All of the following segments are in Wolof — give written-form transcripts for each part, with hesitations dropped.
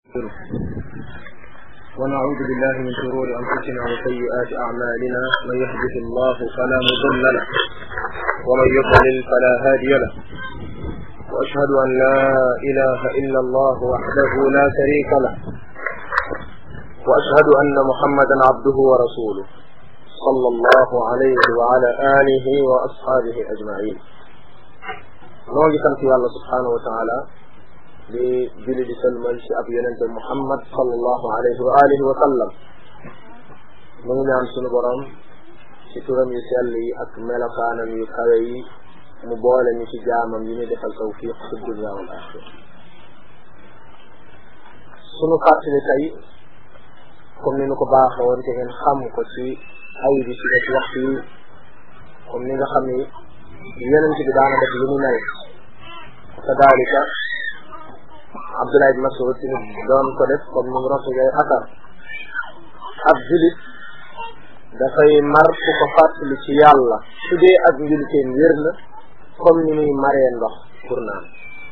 ونعوذ بالله من شرور أنفسنا وسيئات أعمالنا من يهده الله فلا مضل له ومن يضلل فلا هادي له وأشهد أن لا إله إلا الله وحده لا شريك له وأشهد أن محمدا عبده ورسوله صلى الله عليه وعلى آله وأصحابه أجمعين. نوجي سنتي الله سبحانه وتعالى di julli di sëlmal ci ab yonente Muhammad sallallahu alayhi wa alihi wa sallam. mu ngi ñaan sunu borom ci turam yu sell yi ak melokaanam yu kawe yi mu boole ñu ci jaamam yi ñu defal tawfiq fi dunya wal axira. sunu fàttali tey comme ni nu ko baaxee woon te ngeen xam ko ci ay bi ci def waxtu yi comme ni nga xam ni yonente bi daana def lu mu mel kadalika Abdullah ibn Mas'ud doon ko def comme ni mu rotugee asar. ab julit dafay mar ku ko fàttali ci yàlla su dee ak njuliteem wér na comme ni muy maree ndox pour naan.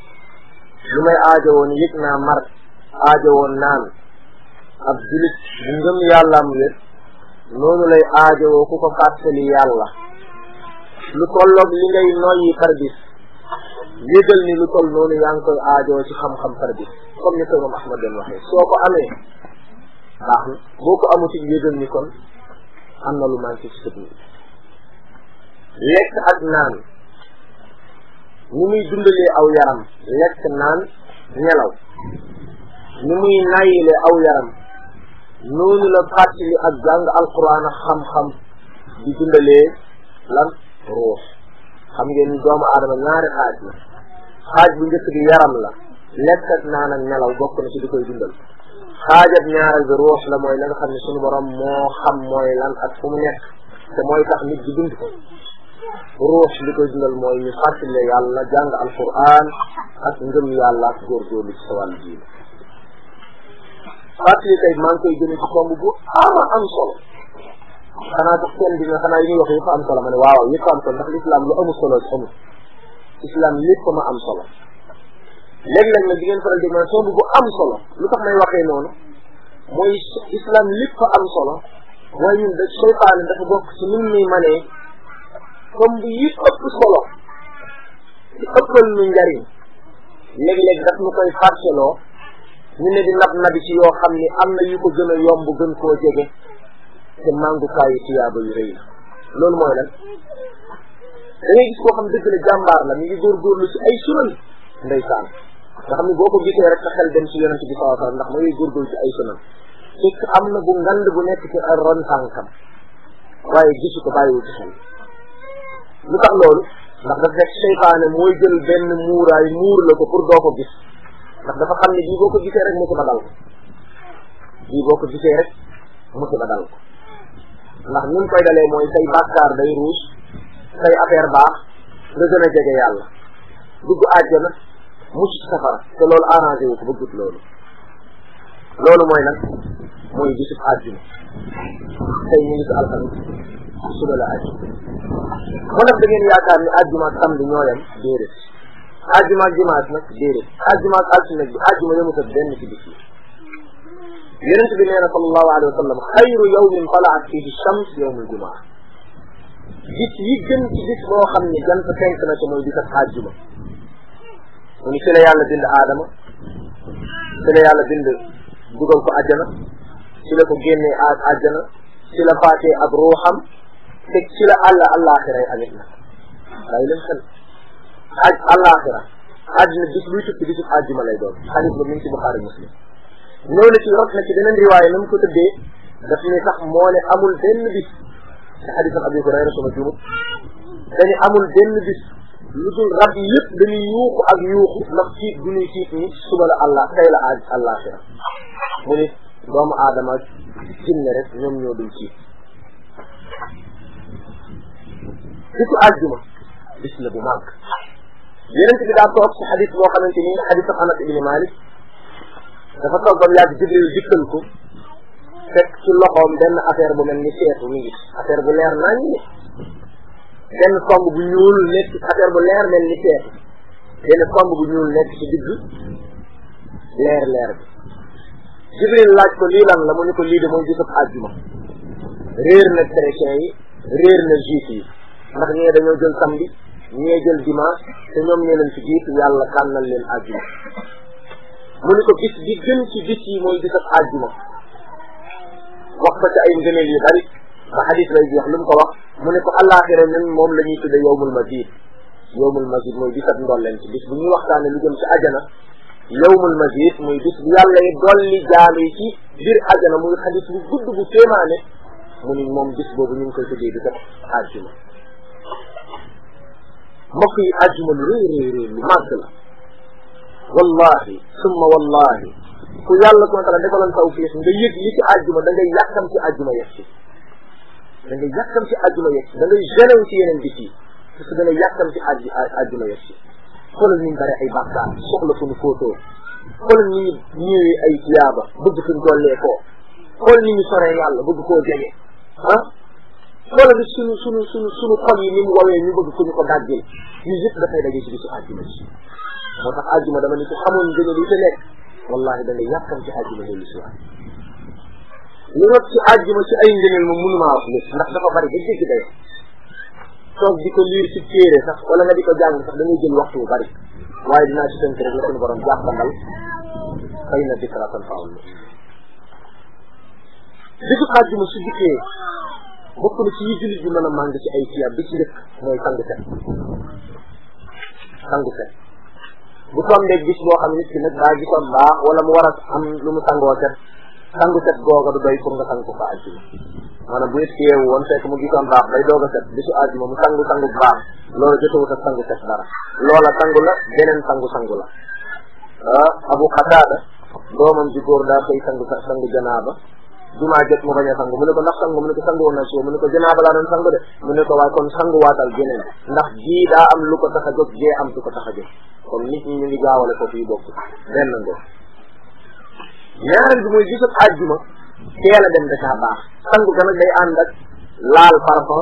lu may aajo woon yëg naa mar aajo woon naan ab julit bu ngëm yàllaam wér noonu lay aajowoo ku ko fàttali yàlla lu tolloog li ngay noyyi par bis yëgal ni lu toll noonu yaa ngi koy aajoo ci xam-xam par bis comme ni ko moom Ahmad doon waxee. soo ko amee baax na boo ko amuti yëgal ni kon am na lu manqué ci sëb ni lekk ak naan ni muy dundalee aw yaram lekk naan nelaw ni muy nayilee aw yaram noonu la fàttali ak jàng alquran ak xam-xam di dundalee lan ruux. xam ngeen ni doomu aadama ñaari xaaj la. xaaj bu njëkk bi yaram la lekk ak naan ak nelaw bokk na ci di koy dundal. xaajab ñaareel bi ruux la mooy la nga xam ne suñu borom moo xam mooy lan ak fu mu nekk te mooy tax nit di dund ko. ruux li koy dundal mooy ñu fàttali yàlla jàng alquran ak ngëm yàlla ak góorgóorlu ci sa wàllu diine. fàttali tey maa ngi koy jëme ci tomb bu am solo. xanaa sax kenn dina xanaa yi ñuy wax yëpp am solo ma ne waaw yëpp am solo ndax l'islam lu amul solo ci amul. islam lépp ma am solo. léeg-léeg nag di ngeen faral di ma tomb bu am solo lu tax may waxee noonu mooy islam lépp am solo mooy ñun da seytaane dafa bokk ci nit ñi ma ne tomb yi ëpp solo ci ëppal ñu njariñ léeg-léeg daf ñu koy fàtteloo ñu ne di nabi ci yoo xam ni am na yu ko gën a yomb gën koo jege te màngukaayu tiyaaba yu rëy la. loolu mooy lan da ngay gis koo xam dëgg la jàmbaar la mi ngi góorgóorlu ci ay sunan ndeysaan nga xam ne boo ko gisee rek sa xel dem ci yonent bi sallallahu alayhi wasallam ndax ma ngay góorgóorlu ci ay sunan fekk am na bu ngand bu nekk ci ay ron tànkam waaye gisu ko bàyyiwu ci xel. lu tax loolu ndax dafa fekk seytaane mooy jël benn muuraay muur la ko pour doo ko gis ndax dafa xam ne bii boo ko gisee rek musiba dal ko bii boo ko gisee rek musiba dal ko ndax ni mu koy dalee mooy say bàkkaar day ruus say affaire baax nga gën a jege yàlla dugg àjjana mucc safara te loolu arrangé wu ko bëggut loolu. loolu mooy nag mooy gisub àjjuma tey ñu ngi si alxamis suba la àjjuma moo nag da ngeen yaakaar ni àjjuma ak samedi ñoo yem déedéet. àjjuma ak dimanche nag déedéet. àjjuma ak altine bi àjjuma yemut ak benn ci bis yi. yonent bi nee na sallallahu alayhi wa sallam xayru yawmin talaat fihi shams yawmul jumaa. bis yi gën ci bis boo xam ni jant fenk na ci mooy bis ak àjjuma. mu ni ci la yàlla bind aadama ci la yàlla bind dugal ko àjjana ci la ko génnee àjjana ci la faatee ab ruuxam te ci la àllaaxira amit na day leen xel àllaaxira àddina bis luy tukki bisu àjjuma lay doon. xadis ba mi ngi ci Buxaari Muslim. ñëw na ci rot na ci beneen riwaaya na mu ko tëddee daf ne sax moo ne amul benn bis ci xadisam Abi Hurayra sama jumut dañu amul benn bis lu dul rab yi yëpp dañuy yuuxu ak yuuxu ndax tiit bu ñuy tiit ni suba la tey la àllaaxira mu ni doomu aadama ak jinne rek ñoom ñoo dul tiit. bisu àjjuma bis la bu màgg. yeneen bi daa toog ci xadis boo xamante ni xadisam Anas ibn Malik dafa toog ba mu yàgg Jibril dikkal ko fekk ci loxoom benn affaire bu mel ni seetu mi ngi affaire bu leer nañ ni benn tomb bu ñuul nekk affaire bu leer mel ni seetu benn tomb bu ñuul nekk ci digg leer bi Jibril laaj ko lii lan la mu ne ko lii de mooy bisub àjjuma. réer na chrétien yi réer na juif yi ndax ñee dañoo jël samedi ñee jël dimanche te ñoom ñee leen fi jiitu yàlla tànnal leen àjjuma. mu ne ko bis bi gën ci bis yi mooy bisub àjjuma. wax ko ci ay ngëneel yu bari ba xadis lay jeex lu mu ko wax mu ne ko àllaaxira ñun moom la ñuy tudde yawmul mazid. yawmul mazid mooy bisab ndolleen ci bis bu ñuy waxtaane lu jëm ci ajana. yawmul mazid muy bis bu yàlla yi dolli jaam yi ci biir ajana muy xadis bu gudd bu téemaane mu ni moom bis boobu ñu ngi koy tuddee bisab àjjuma. mbokk yi àjjuma lu réy lu màgg la wallahi summa wallahi ku yàlla subhanahu wa taala defaloon tawfiix nga yëg li ci àjjuma da ngay yàkkam ci àjjuma yegg si da ngay yàkkam ci àjjuma yegg si da ngay généw ci yeneen bis yi parce que da ngay yàkkam ci àjjuma yegg si xoolal ni ñu bare ay bàkkaar soxla fu ñu fóotoo xoolal ni ñu ñëwee ay tiyaaba bëgg fuñ dollee koo xool ni ñu soree yàlla bëgg koo jege ah xoolal suñu xol yi ni mu wowee ñu bëgg fu ñu ko dàggee ñu yëpp dafay daje ci bisu àjjuma ci moo tax àjjuma dama ni ci xamoon gën a li te nekk wallahi da ngay yàkkam ci àjjuma dellu si waat li rot ci àjjuma ci ay ngëneel moom mënumaa wax lépp ndax dafa bari ba jéggi dayo toog di ko liir ci téere sax wala nga di ko jàng sax da ngay jël waxtu bu bari waaye dinaa ci tënk rek la suñu borom jàppandal xëy na dikra tanfa'ul mu'minin bisu àjjuma su dikkee bokk na ci yi jullit bi mën a màng ci ay tiyaab bi ci njëkk mooy sangu set bu tombeeg bis boo xam nit ki nag daa gisoon baax wala mu war a am lu mu sangoo set sangu set googa du doy pour nga sang ko fa àjjuma maanaam bu nit ki yeewu woon fekk mu gisoon baax day doog a set bisu àjjuma mu sangu baax loolu jotewut ak sangu set dara loola sangu la beneen sangu la Abu Qatada doomam ji góor daa koy sangu janaaba jumaa jot mu bañ a sangu mu ne ko ndax sangu mu ne ko sangu woon na si mu ne ko janaaba laa doon sangu de mu ne ko waaye kon sangu waatal geneen ndax jii daa am lu ko tax a jóg jee am lu ko tax a jóg kon nit ñi ñu ngi gaawale ko fii bokk benn ngo ñaareel bi mooy gisub àjjuma teel a dem da caa baax sangu ga nag day ànd ak laal parfum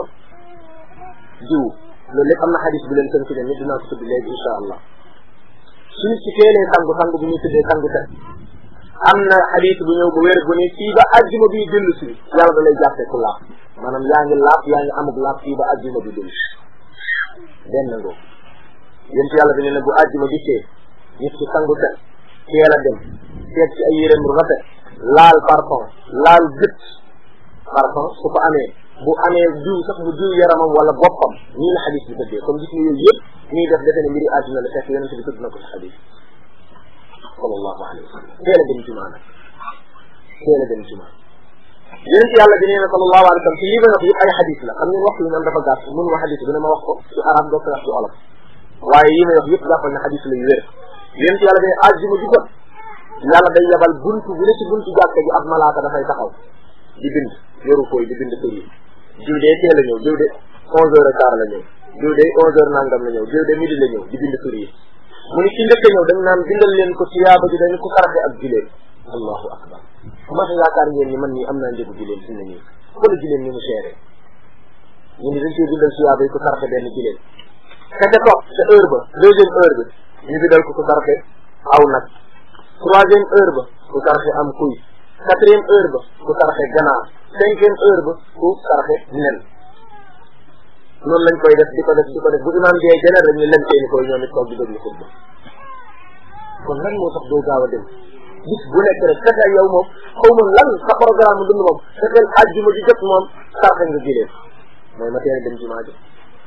jiw loolu lépp am na xadis bu leen tënk ne nit dinaa ko tudd léegi incha allah su nit ci teelee sangu bu ñuy tuddee sangu set am na xadis bu ñëw bu wér bu ne fii ba àjjuma bi dellu si yàlla da lay jàppee ku laaf maanaam yaa ngi laaf yaa ngi amug laaf fii ba àjjuma bi dellu si benn ngo yéen yàlla bi ne ne bu àjjuma dikkee nit ki sangu set teel a dem seet ci ay yéreem bu rafet laal parfum laal gët parfum su ko amee bu amee diw sax mu diw yaramam wala boppam nii la xadis bi tëddee comme gis nga yooyu yëpp ñuy def defe ne mbiri àdduna la fekk yonente bi tudd na ko ci xadis sallallahu alayhi wa sallam teel a dem jumaa nag teel a dem jumaa yonent yàlla bi nee na sallallahu alayhi wa sallam ci lii ma wax yëpp ay xadis la xam ngeen waxtu bi man dafa gàtt mun ma xadis bi dina ma wax ko ci arab doo ko wax ci olof waaye yi may wax yëpp jàppal na xadis la yu wér yonent yàlla bi ne àjjuma ju jot yàlla day yabal buntu bu ne ci buntu jàkka ji ab malaaka dafay taxaw di bind yoru koy di bind kër yi diw dee teel a ñëw diw de 11h15 la ñëw diw de 11h nangam la ñëw diw de midi la ñëw di bind kër yi mu ni ci njëkk a ñëw dañ naan bindal leen ko tiyaaba ji dañu ko saraxe ak giléem allahu akbar commencé yaakaar ngeen ni man nii am naa njëgu giléem fi mu ne nii xoolal giléem ni mu seere ñu ni dañ koy bindal tiyaaba yi ko saraxe benn giléem ka ca topp sa heure ba deuxième heure bi ñu bindal ko saraxe aw nag troisième heure ba ku saraxe am kuy quatrième heure ba ku saraxe ganaar cinquième heure ba ku saraxe nen noonu lañ koy def di ko def bu imaam dee jëne rek ñu leen seeni koy ñoom it toog di déglu xutba kon lan moo tax doo gaaw a dem bis bu nekk rek fexeel yow moom xaw ma lan sa programme dund moom fexeel àjjuma di jot moom saraxe nga gileen mooy ma teel a dem jumaa ji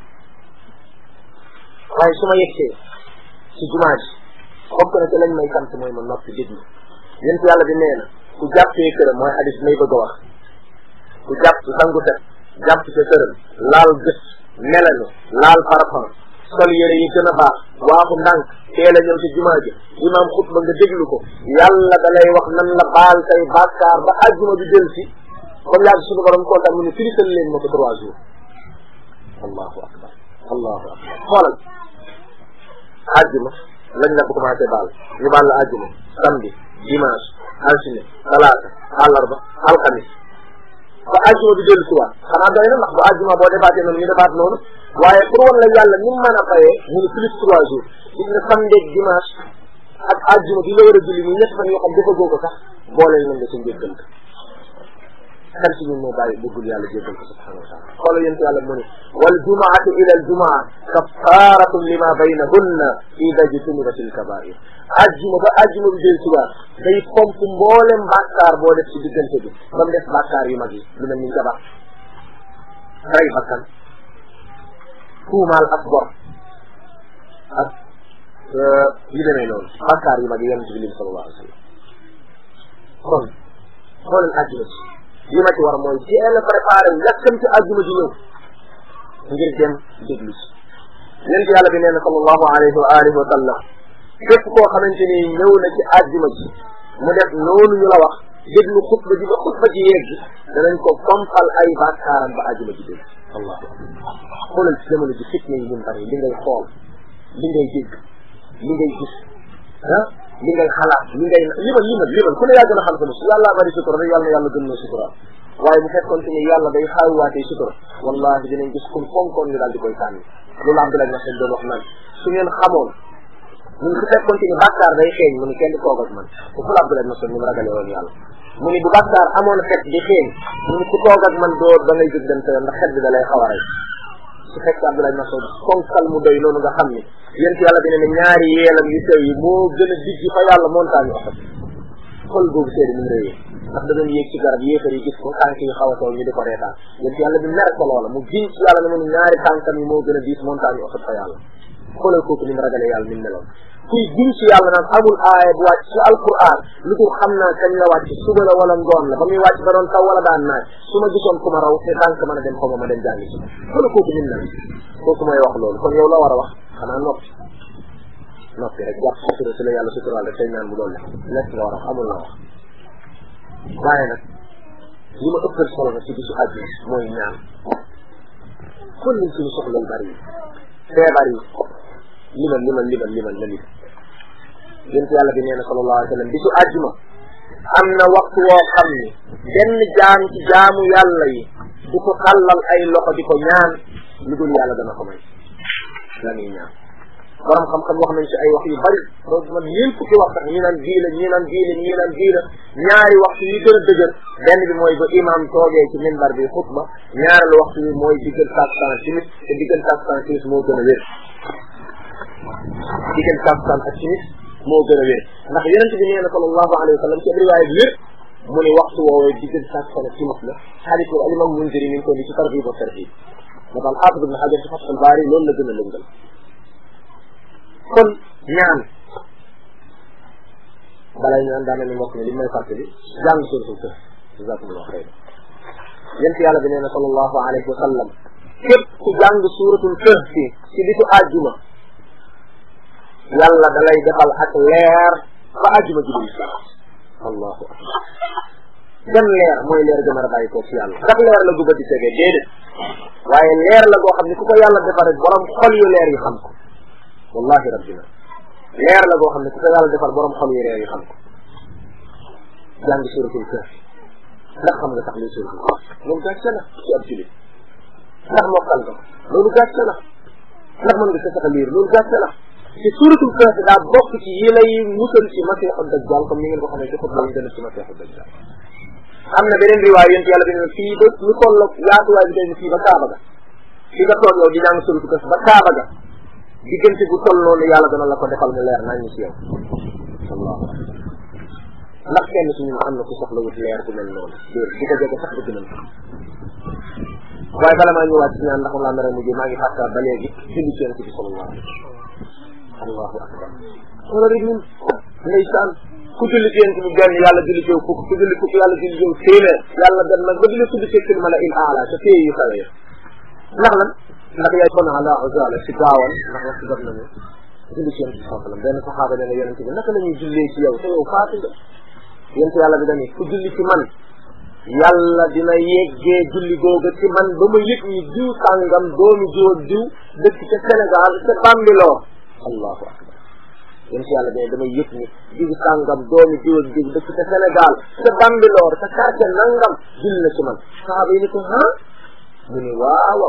waaye su ma yegsee ci jumaa ji bokk na ci lañ may sant mooy ma noppi déglu yéen yàlla bi nee na ku jàppee këram mooy hadis may bëgg a wax ku jàpp sangu set jàpp sa këram laal gët melanu laal parfum sol yére yi gën a baax waaxu ndànk teel a ñëw ci jumaa ji imaam xutba nga déglu ko yàlla da lay wax nan la baal say bàkkaar ba àjjuma bi del si comme yàgg suñu borom kontaan mu ne firisal leen ma ko 3 jours allahu akbar xoolal àjjuma lañ la ko commencé baal ñu baal la àjjuma samedi dimanche altine talaata àllarba alxamis ba àjjuma bi dellu si waat xanaa doy na ndax bu àjjuma boo defaatee noonu ñu defaat noonu waaye pour wan la yàlla ni mu mën a fayee ñu ne plus 3 jours gis nga samedi dimanche ak àjjuma bi nga war a julli muy ñett fan yoo xam dafa góob ko sax booleel nañ la ci njëggal kan ci ñun moo bàyyi bëggul yàlla jéggal ko subhanahu wa taala xoolal yéen yàlla mu ne wal jumaatu ila al jumaa kafaaratun lima baynahunna ida jutunibatil kabair àjjuma ba àjjuma bi del suba day pomp mboolem bàkkaar boo def ci diggante bi ba mu def bàkkaar yu mag yi lu mel ni njabar rey bakkan tuumaal ak bor ak yu demee noonu bàkkaar yu mag yi yonent bi lim sallallahu alayhi wa sallam kon xoolal àjjuma ci li ma ci war mooy teel a préparé yàkkamti àjjuma ji ñëw ngir dem déglu ci yonent yàlla bi nee na sallallahu alayhi wa alihi wa sallam képp koo xamante ni ñëw na ci àjjuma ji mu def noonu ñu la wax déglu xutba ji ba xutba ji yegg danañ ko fompal ay bàkkaaram ba àjjuma ji dégg allahu akbar xoolal ci jamono ji fitna yi ñun bari li ngay xool li ngay dégg li ngay gis li ngay xalaat li ngay limal ku ne yaa gën a xam sa bos yàlla bari sutura rek yàlla na yàlla gën na sutura waaye bu fekkoon te ni yàlla day xaawiwaatee sutura wallahi dinañ gis kun fonkoon ñu daal di koy sànni loolu Abdoulaye Masson doon wax naan su ngeen xamoon mun su fekkoon te ni bàkkaar day xeeñ mu ni kenn di toog ak man ku ful Abdoulaye Masson ni mu ragale woon yàlla mu ni bu bàkkaar amoon xet di xeeñ mu ni ku toog ak man doo da ngay jóg dem sa yoon ndax xet bi da lay xaw a rey su fekkee Abdoulaye Masson fonkal mu doy noonu nga xam ni yéen ci yàlla bi ne ñaari yeelam yu sew yi moo gën a dijj fa yàlla montagne oxat xol boobu seedi mu réyee ndax da doon yéeg ci garab yéefar yi gis ko tànk yi xaw a tool ñu di ko reetaan yéen ci yàlla bi mer ko loola mu giñ ci yàlla ne mu ñaari tànkam yi moo gën a diis montagne oxat fa yàlla xoolal kooku ni mu ragalee yàlla ni mu meloon kuy giñ ci yàlla naan amul aaya bu wàcc ci alquran lu dul xam naa kañ la wàcc suba la wala ngoon la ba muy wàcc da doon taw wala daan naaj su ma gisoon ku ma raw te tànk mën a dem xaw ma dem jàngi si xoolal kooku ni mu mel kooku mooy wax loolu kon yow la war a wax xanaa noppi rek jàpp sutura si la yàlla suturaal rek tey ñaan mu doon lekk nga war a amul la wax waaye nag li ma ëppal solo na ci bisu àjjuma mooy ñaan kon liñ suñu soxla bari yi feebar yi limal la lim yonent yàlla bi nee na sallallahu alayhi wa sallam bisu àjjuma am na waxtu woo xam ni benn jaam ci jaamu yàlla yi du ko tàllal ay loxo di ko ñaan lu dul yàlla dana ko may la ñuy ñaan borom xam-xam wax nañ ci ay wax yu bari loolu man ñeent fukki wax sax ñi naan bii la ñaari waxtu yi gën a dëgër benn bi mooy ba imam toogee ci minbar bi xutba ñaareelu waxtu bi mooy diggante takkusaan timis te diggante takkusaan timis moo gën a wér diggante takkusaan ak timis moo gën a wér ndax yonent bi nee na sallallahu alayhi wa sallam ci riwaaya bi wér mu ne waxtu woowee diggante takkusaan ak timis la xadis boobu alimam Munziri mi ngi ko ni ci Targhib wa Tarhib moo tax Hafiz ibn Hajar ci Fathul Bari loolu la gën a lëngal kon ñaan balay ñaan daa mel ni mbokk mi li may fàttali jàng suratul Kahf jazakumullahu xayran yent yàlla bi nee na sallallahu alayhi wa sallam képp ku jàng suratul Kahf ci bisu àjjuma yàlla da lay defal ak leer ba àjjuma ji di allahu akbar gan leer mooy leer gën a bàyyi ko ci yàlla ndax leer la gubba di tegee déedéet waaye leer la goo xam ne ku ko yàlla defar rek borom xol yu leer yi xam ko wallahi rabbina leer la goo xam ne ku ko yàlla defar borom xol yu leer yi xam ko jàng suratul Kahf ndax xam nga sax li suratul Kahf loolu gàcce la ci ab julit ndax mokkal nga loolu gàcce la ndax mën nga sa sax liir loolu gàcce la ci suratul Kahf daa bokk ci yi lay musal ci masiixu dajjal comme ni ngeen ko xamee ci xutba yi gën a ci masiixu dajjal am na beneen riwaay yonent yàlla bi ne fii ba lu toll yaatuwaay bi day fii ba Kaaba ga fii nga toog yow di jàng suratul Kahf ba Kaaba ga diggante bu toll noonu yàlla dana la ko defal mu leer nañ ñu ci yow allahu akbar ndax kenn ci ñun am na ku soxla wut leer bu mel noonu déet di ko jege sax bëgg nañ waaye bala maa ñëwaat ci ñaan ndax laa nar a mujjee maa ngi fàttaat ba léegi julli ci yonent bi sallallahu alayhi wa sallam allahu akbar wala rek ñun ndeysaan ku julli ci yonent bi benn yàlla julli ci yow fukk ku julli fukk yàlla julli ci yow téeméer yàlla dem nag ba di la tudd ci fil mala'il a'la te téye yu kawe ndax lan ndax yaay kon ala uzala si gaawal ndax waxtu jot nañu julli ci yonent bi sallallahu alayhi wa sallam benn saxaaba ne la yonent bi naka la ñuy jullee ci yow te yow faatu nga yonent yàlla bi dañuy ku julli ci man yàlla dina yeggee julli googa ci man ba ma yëg ni diw sàngam doomi jiw ak diw dëkk ca Sénégal ca Bambilor allahu akbar yonent yàlla bi damay yëg ni diw sàngam doomi jiw ak diw dëkk ca Sénégal ca Bambilor ca quartier nangam julli na ci man saxaaba yi ni ko mu ni waaw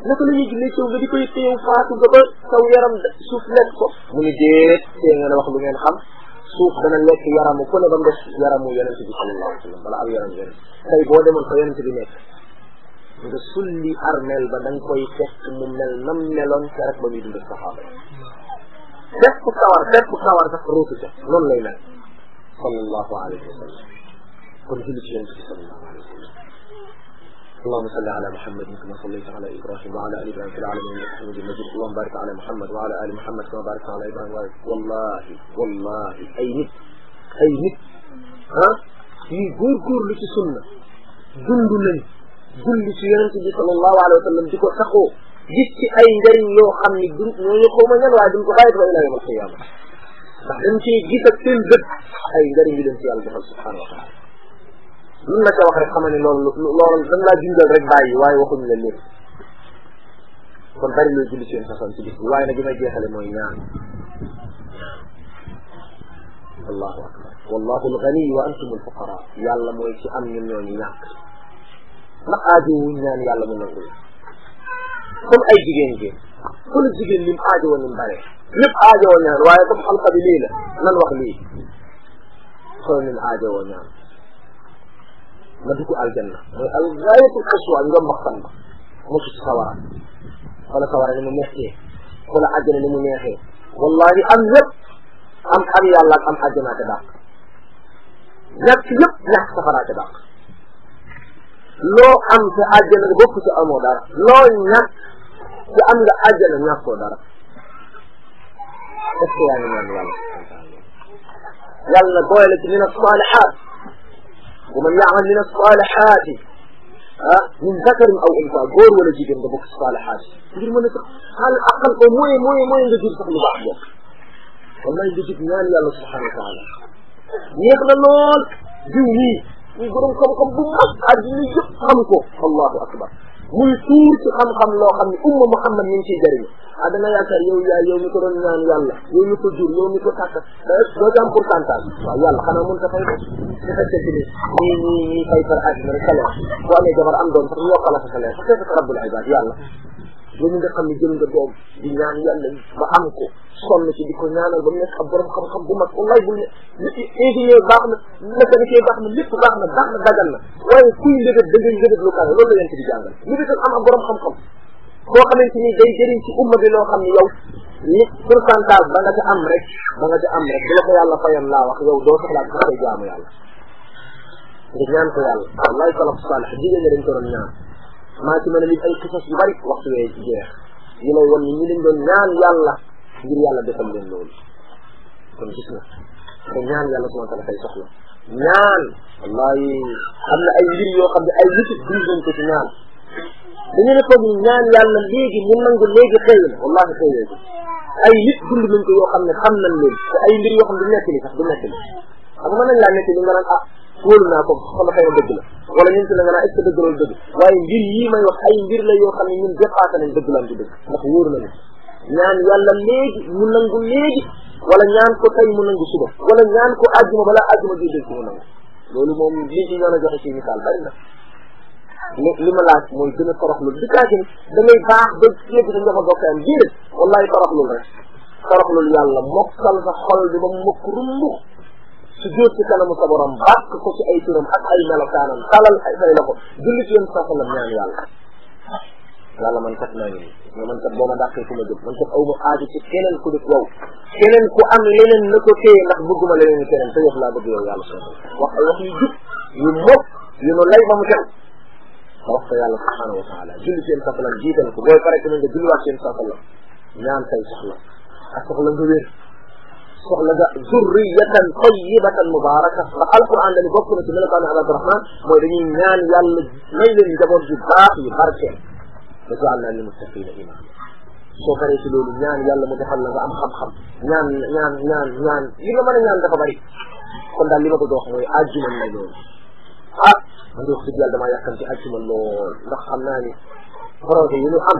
naka la ñuy jullee coow nga di koy téew faatu nga ba saw yaram suuf lekk ko mu ni déet tee ngeen wax lu ngeen xam suuf dana lekk yaramu ku ne ba mu des yaramu yonent bi sallallahu alayhi wa sallam wala am yaram yonent tey boo demoon fa yonent bi nekk nga sulli armel ba da nga koy fekk mu mel nam meloon te rek ba muy dund saxaaba fépp kawar sax ruutu ca noonu lay mel sallallahu alayhi wa sallam kon julli ci yonent bi sallallahu alayhi wa sallam اللهم صل على محمد كما صليت على ابراهيم وعلى ال ابراهيم في العالمين انك حميد مجيد اللهم بارك على محمد وعلى ال محمد كما باركت على ابراهيم والله ay nit yi góorgóorlu ci sunna dund nañ julli ci yonente bi sallallahu alayhi wa sallam di ko saxoo gis ci ay njëriñ yoo xam ni du ñooñu xawma ñan waaye duñ ko bàyyi ba ila yawm alqiyama ndax dañ cee gis ak seen bët ay njëriñ yi leen ci yàlla defal subhanahu wa taala mun na ca wax rek xama ne loolu dañ laa junjal rek bàyyi waaye waxuñu la lépp kon bari looy julli ci yéen façon ci bis bi waaye nag li may jeexale mooy ñaan allahu akbar wallahu alghani wa antum alfuqara yàlla mooy ci am ñun ñooñu ñàkk ndax aajo wuñ ñaan yàlla mu nangul comme ay jigéen ngeen kon jigéen lim aajo woon nim bare lépp aajo woo ñaan waaye comme xalqa bi lii la nan wax lii xool nim aajo woo ñaan nga dugg aljanna mooy al gaayatul qaswa njom baxtan ba mosu ci sawara wala sawara ni mu neexee wala àjjana ni mu neexee wallahi am yëpp am yàlla ak am àjjanaa te dàq ñàkk yëpp ñàkk safaraa te dàq loo am te àjjana nga bokk ci amoo dara loo ñàkk te am nga àjjana ñàkkoo dara est-ce que yaa ngi ñaan yàlla boole ci min as-salihat wa man ya'mal min as-salihati min zakarin aw unsa góor wala jigéen nga bokk ci salihat ngir mën a sax xaal aqal ko mooy nga jur sax lu baax bokk wallahi nga jub ñaan yàlla subhanahu wa taala neex na lool jiw nii muy borom xam-xam bu mag àddina yëpp xam ko allahu akbar muy tuur ci xam-xam loo xam ne umma muhammad ñu ngi ciy jëriñu dana yaakaar yow mi ko doon ñaan yàlla yow mi ko jur yow mi ko tàkk doo ci am pourcentage waaw yàlla xanaa mun ta fay ko su fekkee ni ñii fay par àddina rek salaire boo amee jabar am doom sax ñu yokkal sa salaire sa fekkee rabbul ibad yàlla yow mi nga xam ne jël nga doom di ñaan yàlla ba am ko sonn ci di ko ñaanal ba mu nekk ab borom xam-xam bu mag wallahi bul ne ingénieur baax na mécanicien baax na lépp baax na dagal na waaye kuy ndëgët da ngay ndëgët lu kawe loolu la leen ci di jàngal ñu di am ab borom xam-xam boo xamante ni day jëriñ ci umma bi loo xam ne yow ni pourcentage ba nga ca am rek bu la ko yàlla fayoon laa wax yow doo soxlaat sax koy jaamu yàlla nga ñaan ko yàlla wallahi salaf salih jigéen ñi dañ ko doon ñaan maa ci mën a lim ay xisas yu bari waxtu wee jeex yi lay won ni ñi dañ doon ñaan yàlla ngir yàlla defal leen loolu kon gis na te ñaan yàlla subhanahu wa taala fay soxla ñaan wallahi am na ay mbir yoo xam ne ay nit dund nañ ko ci ñaan dañu ne foog ni ñaan yàlla léegi mu nangu léegi xëy na wallahi xëyee ko ay nit dund nañ ko yoo xam ne xam nañ leen te ay mbir yoo xam ne du nekk ni sax du nekk ni xam nga mën nañ laa nekk ni nga naan wóolu naa ko sama xëy na dëgg la wala ñun si la nga naan est-ce que dëgg loolu dëgg waaye mbir yii may wax ay mbir la yoo xam ne ñun dépassé nañ dëgg laan du dëgg ndax wóor nañu ñaan yàlla léegi mu nangu léegi wala ñaan ko tey mu nangu suba wala ñaan ko àjjuma balaa àjjuma ji dëgg mu nangu loolu moom li ci ñoon a joxe ci misaal bari na li ma laaj mooy gën a toroxlu di kaagin da ngay baax ba léegi sa njafa bokk am déedéet wallahi toroxlul rek toroxlul yàlla mokkal sa xol bi ba mokk rumbux su jóot ci kanamu sa borom bàkk ko ci ay turam ak ay melokaanam talal ay say loxo julli ci yéen sa sallam ñaan yàlla man kat naa ngi nii man kat boo ma dàqee fu ma jëm man kat aw ma aaju ci keneen ku def yow keneen ku am leneen na ko téye ndax bëgguma leneen ni keneen te yow laa bëgg yow yàlla soo wax ay wax yu jub yu mokk yu no lay ba mu tew nga wax ko yàlla subhanahu wa taala julli ci yéen sa sallam jiital ko booy pare tamit nga julliwaat ci yéen sa sallam ñaan say soxla ak soxla nga wér soxla nga zurriyatan tayyibatan mubaraka ndax alquran dañu bokk na ci melokaanu ibaadu rahman mooy dañuy ñaan yàlla may leen njaboot yu baax yu barkeel waj'alna lil muttaqina imama soo paree ci loolu ñaan yàlla mu defal la nga am xam-xam ñaan li nga mën a ñaan dafa bari kon daal li ma ko wax mooy àjjuma la loolu man de wax dëgg yàlla damaa yàkkam ci àjjuma lool ndax xam naa ni projet yi ñu am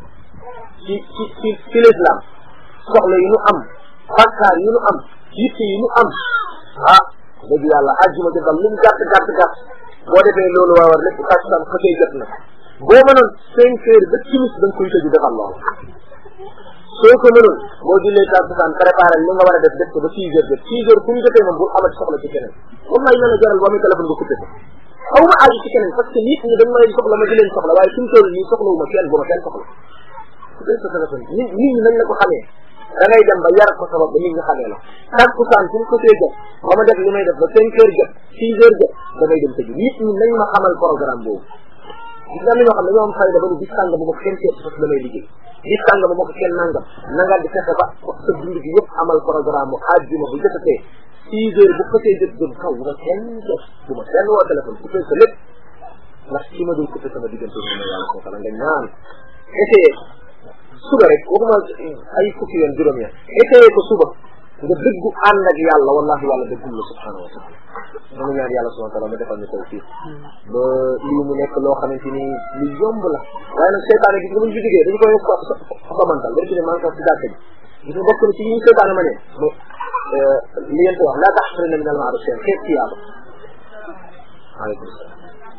ci l'islam soxla yi ñu am bakkaar yi ñu am yitte yi ñu am dëgg yàlla àjjuma ci dal lu mu gàtt boo defee loolu waa war lépp kàttan xësee jot na boo mënoon 5 heures ba timis da nga koy tëju defal loolu soo ko mënoon boo jullee takkusaan préparé li nga war a def ko ba 6 heures jot 6 heures fu mu jotee moom bul amati soxla ci keneen comme may mën a jaral boo muy téléphone nga coupé ko xaw ma aaju ci keneen parce que nit ñi dañ may soxla ma di leen soxla waaye suñu toll nii soxlawuma kenn bu ma kenn soxla coupé sa téléphone nit ñi nañ la ko xamee da ngay dem ba yar ko sabab ba nit ñi xamee la takkusaan fu mu ko see jot ba ma def li may def ba 5 heures jot 6 heures jot damay dem tëju nit ñi nañ ma xamal programme boobu gis nga ñoo xam ne ñoo am fayda ba ni bis sàngam bu ma ko kenn seet parce que damay liggéey bis sàngam bu ma ko kenn nangam nangal di fexe ba sa dund gi yëpp amal programme mu àjjuma bu jotatee 6 heures bu xësee jot jëm kaw bu ma kenn jot bu ma kenn woo téléphone coupé sa lépp ndax ci ma dul coupé sama diggante moom yàlla ko xala nga ñaan essayé suba rek waxuma ay fukki yoon juróom ya essayé ko suba nga dëggu ànd ak yàlla wallahi yàlla dëggul la subhanahu wa taala dama ñaan yàlla subhanahu wa taala ma defal ñu tawfiq ba lii mu nekk loo xamante ni lu yomb la waaye nag seytaane gis nga buñ fi jógee dañu koy xomantal dañ ci ne maa ngi ci jàkka ji gis nga bokk na ci ñu seytaane ma ne li yéen wax laa taxsirina min al ma'ruf seen xeet ci yàlla aleykum salaam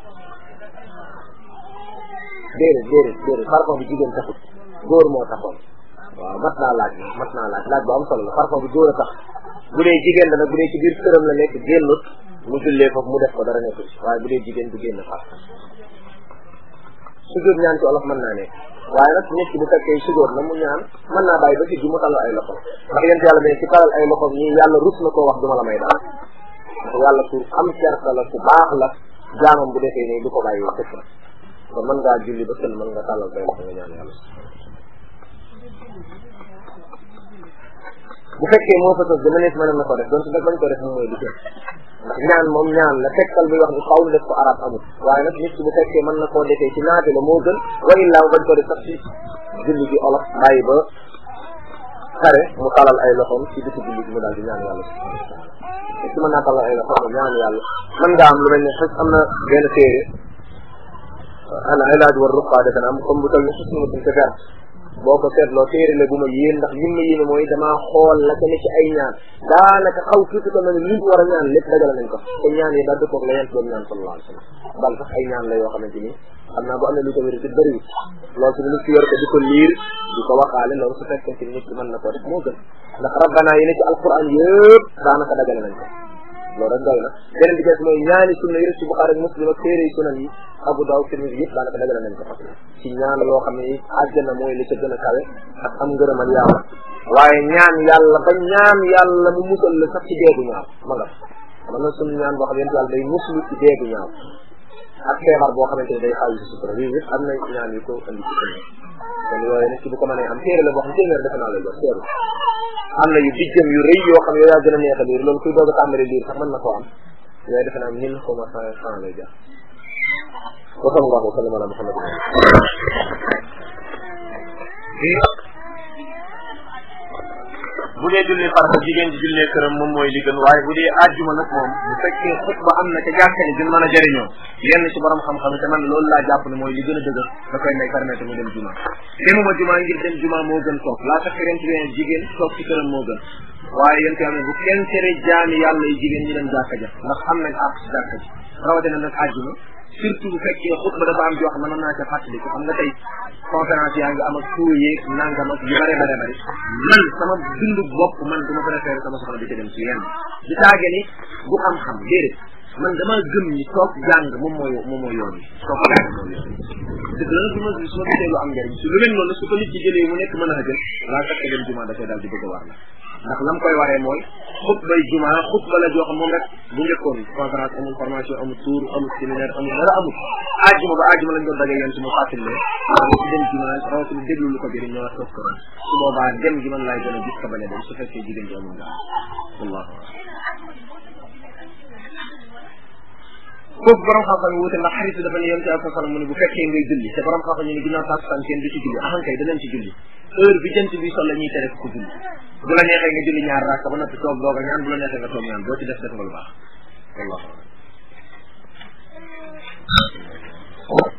déedéet parfum bi jigéen taxut góor moo taxoon waaw mat naa laaj bu am solo la parfum bi góor a tax bu dee jigéen la nag bu dee ci biir këram la nekk génnut mu jullee foofu mu def ko dara nekkul waaye bu dee jigéen du génn parfum sujjóot ñaan ci olof mën naa nekk waaye nag nit ki bu fekkee sujjóot na mu ñaan mën naa bàyyi ba ci mu talal ay loxom ndax yent yàlla ne ci talal ay loxom ñi yàlla rus na koo wax duma la may dara ndax yàlla ku am kersa la ku baax la jaamam bu defee nii du ko bàyyi fekk na kon mën ngaa julli ba sën mën nga talal say loxo nga ñaan yàlla bu fekkee moo fa sos dama nekk mën na ko def donc nag bañ ko def moom mooy liggéey ndax ñaan moom ñaan la tegtal bi wax ni xaw na def ko arab amul waaye nag nit ki bu fekkee mën na koo defee ci naate la moo gën wa illaa bañ ko def sax ci julli gi olof bàyyi ba xare mu talal ay loxoom ci bisu julli gi mu daal di ñaan yàlla ci mën naa talal ay loxoom mu ñaan yàlla mën nga am lu mel ne xës am na benn téere ana ilaaj war ruqaa defe naa comme bu tal ni xës na ma suñ ko fer boo ko seetloo téere la bu ma yéen ndax lim ma yéene mooy damaa xool la ca ne ci ay ñaan daanaka xaw tuuti ko na ne liñ war a ñaan lépp dajale nañ ko te ñaan yi daal dëppoog la yent doon ñaan sallallahu alayhi wa sallam bal sax ay ñaan la yoo xamante ni xam naa bu am na lu ko wéri ci bëriwut loolu su nit ki yor ko di ko liir di ko waxaale loolu su fekkente ni nit ki mën na koo def moo gën ndax rabbana yi ne ci alquran yëpp daanaka dajale nañ ko loolu rek doy na beneen bi des mooy ñaani sunna yi rek ci Buxaari ak Muslim ak téere yi sunan yi Abu Daawud Tirmisi yëpp daanaka dajale nañ ko ci ñaan loo xam ne àjjana mooy li ca gën a kawe ak am ngërëmal yàlla waaye ñaan yàlla ba ñaan yàlla mu musal la sax ci deegu ñaaw ma nga man na suñu ñaan boo xam ne yàlla day muslu ci deegu ñaaw ak feebar boo xamante ne day xaw ci sutura yooyu yëpp am na ñaan yu ko andi ci sunna kon yooyu nag ci bu ko mënee am téere la boo xam téeméer defe naa lay jox téere am na yu bijjëm yu rëy yoo xam ne yow yaa gën a neex a liir loolu kuy doog a tàmbali liir sax mën na koo am yooyu defe naa 1000 xaw ma 100 lay jar wa sallallahu wa sallam ala Muhammad bu dee julli farata jigéen ji jullee këram moom mooy li gën waaye bu dee àjjuma nag moom bu fekkee xutba am na ca jàkka ni dina mën a jëriñoo yenn ci borom xam-xam te man loolu laa jàpp ne mooy li gën a dëgër da koy may permettre mu dem juma demuma juma ngir dem juma moo gën toog laa tax ren ci jigéen toog ci këram moo gën waaye yéen tamit bu kenn tere jaami yàlla yi jigéen ñi dem jàkka ja ndax am nañ àq ci jàkka ji rawatina nag àjjuma surtout bu fekkee xutba dafa am joo xam ne mën naa ca fàttali ko xam nga tey conférence yaa ngi am ak tuur yeeg nangam ak yu bare bare bari man sama dundu bopp man du ma préféré sama soxla di ca dem ci yenn di taage ni du xam-xam déedéet man dama gëm ni toog jàng moom mooy yoon yi toog jàng mooy yoon yi dëgg la su ma gisee lu am njëriñ su lu mel noonu su ko nit ci jëlee mu nekk mën a jël laa fekk dem juma da koy daal di bëgg a war la ndax lam koy waree mooy xutbay juma xutba la joo xam moom rek bu njëkkoon conférence amul formation amul tour amul séminaire amul dara amul àjjuma ba àjjuma lañ doon dagee yéen si mu fàttali leen ci dem juma rawatina déglu lu ko jëriñ ñoo toog ko su boobaa dem gi man laay gën a gis ka bañ a dem su fekkee jigéen ji amul nga wallahu foofu borom xam-xam yi wuute ndax xarit dafa ne yéen ci alfa salam mu ne bu fekkee ngay julli te borom xam-xam ñu ne ginnaaw takkusaan kenn du ci julli ahankay danañ ci julli heure bi jant bi sol la ñuy tere ko julli bu la neexee nga julli ñaar rakka ba noppi toog doog a ñaan bu la neexee nga toog ñaan boo ci def nga lu baax wallahu